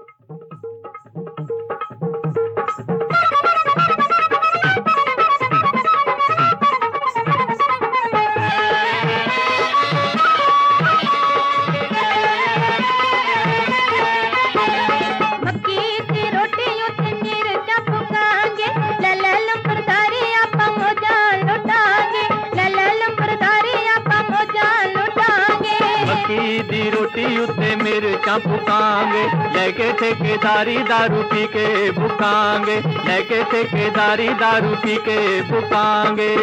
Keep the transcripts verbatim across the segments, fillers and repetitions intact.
दी रोटी उत्ते मिर्चां फुकांगे, लेके ठेकेदारी दारू पी के भुकांगे, लेके ठेकेदारी दारू पी के भुकांगे।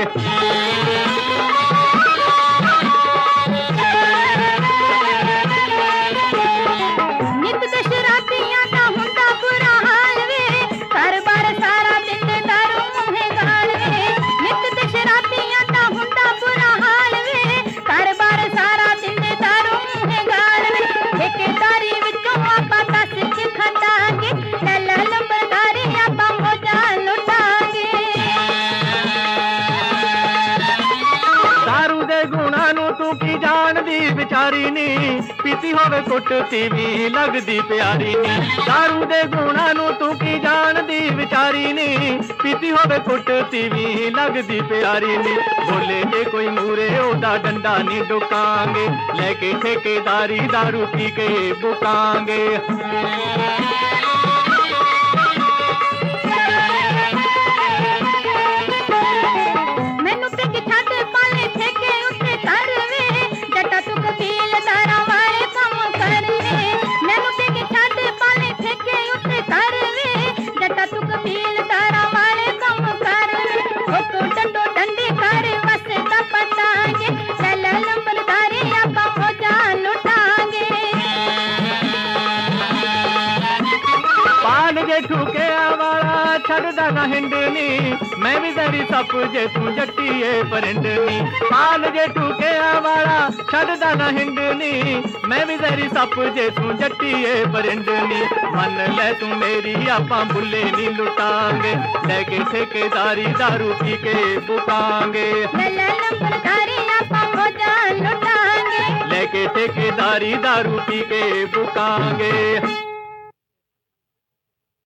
तू की जानदी बेचारी नी, पीती होवे कुटती भी लगदी प्यारी नी। दारू दे गुणा नू तू की जानदी बेचारी नी, पीती होवे कुटती भी लगदी प्यारी नी। बोले जे कोई मूरे ओदा डंडा नी डुकांगे, लेके ठेकेदारी दारू पी के बुकांगे। जे ठूके वाला छड़दा ना हिंडनी, मैं भी तेरी सप जे तू जट्टीए परिंडनी। पाल जे ठूके वाला छड़दा ना हिंडनी, मैं भी तेरी सप जे तू जट्टीए परिंडनी। मन ले तू मेरी आपां बुले नी लुटांगे, लेके ठेकेदारी दारू पी के बुकांगे। लेके ठेकेदारी दारू पी के बुकांगे।